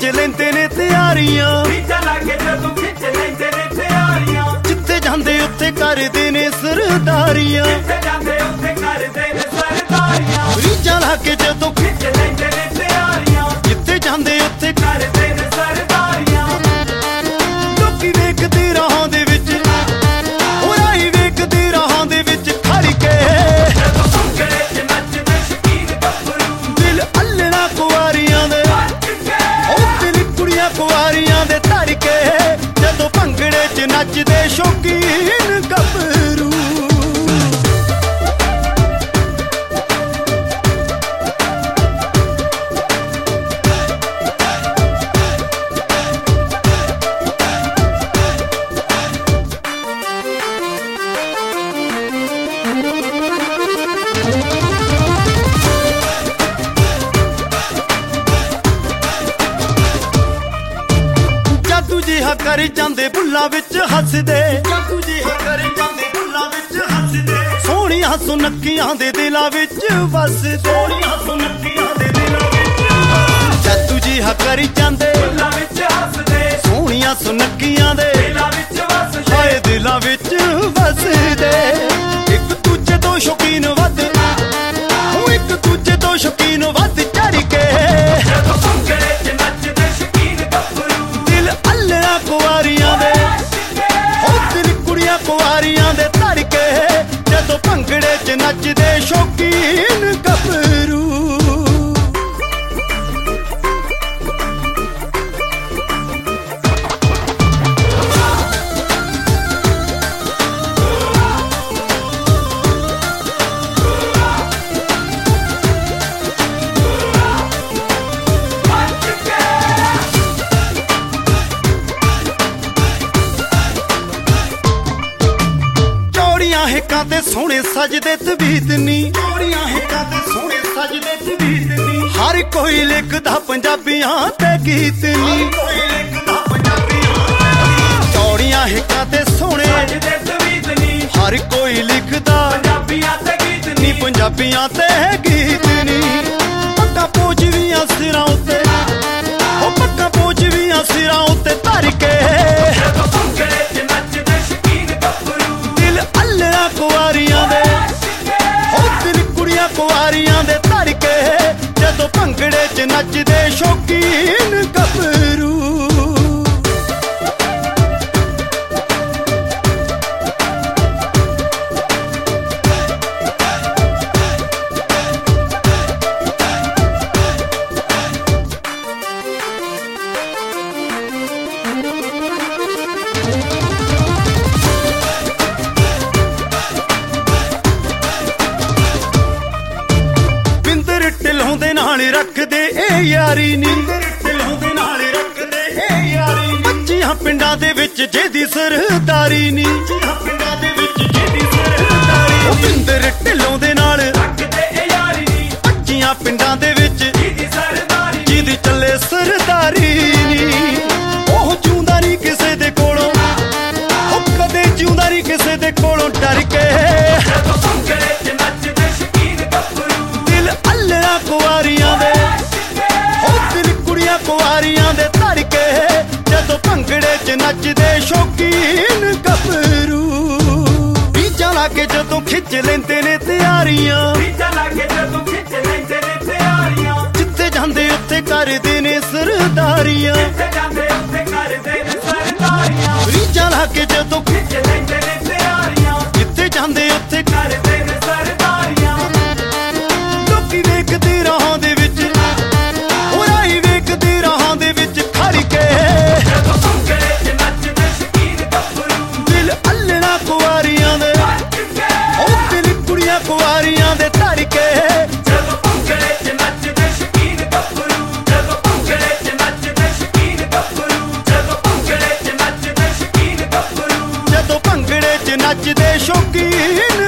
खिच लेंदे ने तैयारियां, जिथे जांदे उत्थे करदे ने सरदारियां। रीझां ला के जदों खिच लेंदे ने तैयारियां, जिथे जांदे उत्थे करदे ने सरदारियां। लोकी वेखदे राहां दे विच, ओ राही वेखदे राहां दे विच खड़ के, दिल अल्लड़ा कुआरियां दे, ओ दिल कुड़ियां कुआरियां दे धड़के, जदों भंगड़े च नचदे शौकीन गभरू। जादू जिहा कर जांदे बुल्लां विच हसदे, जादू जिहा कर जांदे बुल्लां विच हसदे, सोहणियां सुनक्कियां दे दिलां विच वसदे, सोहणियां सुनक्कियां दे दिलां विच वसदे। जादू जिहा कर जांदे बुल्लां विच हसदे, सोहणियां सुनक्कियां दे दिलां विच वसदे, हाय दिलां विच वसदे। इक दूजे तो शौकीन वध, ओ इक दूजे तो शौकीन वध चढ़ के, कुआरियां दे, ओ दिल कुड़ियां कुआरियां दे धड़के, जदों भंगड़े च नचदे शौकीन गभरू। हिकां ते सोहणे सजदे तबीतनी, चोड़ियां हिकां ते सोहणे सजदे तबीतनी, हर कोई लिखदा पंजाबियां ते गीतनी, चौड़ियां हिकां ते सोहणे सजदे तबीतनी, हर कोई लिखदा पंजाबियां ते गीतनी, पंजाबियां ते गीतनी। पक्का पोचवियां सिरां उत्ते, ओ पक्का पोचवियां सिरां उत्ते धर के, कुआरियां दे, ओ दिल कुड़ियां कुआरियां दे धड़के, जदों भंगड़े च नचदे शौकीन गभरू। ढिलों दे नाल रखदे ए यारी नी, ढिलों दे नाल रखदे ए यारी नी, पच्चियां पिंडां दे विच जेदी सरदारी नी, पिंडां दे विच जेदी सरदारी नी। पिंदर ढिलों दे नाल रखदे ए यारी नी, पच्चियां पिंडां दे विच जेदी सरदारी, जेदी चले सरदारी नी। ओह जिउंदा नी किसे दे कोलों, ओ कदे जिउंदा नी किसे दे कोलों डर के, कुआरियां दे, ओ दिल कुड़ियां कुआरियां दे धड़के, जदों भंगड़े च नचदे शौकीन गभरू। रीझां ला के जदों खिच लेंदे ने तैयारियां, जिथे जांदे उत्थे करदे ने सरदारियां। रीझां ला के जदों खिच लेंदे ने तैयारियां, जिथे जांदे उत्थे करदे ने सरदारियां। लोकी वेखदे राहां दे विच, ओ राही वेखदे राहां दे विच खड़ के, दिल अल्लड़ा कुआरियां दे, ओ दिल कुड़ियां कुआरियां दे धड़के, जदों भंगड़े च नचदे शौकीन गभरू, जदों भंगड़े च नचदे शौकीन गभरू, जदों भंगड़े च नचदे शौकीन गभरू, जदों भंगड़े च नचदे शौकीन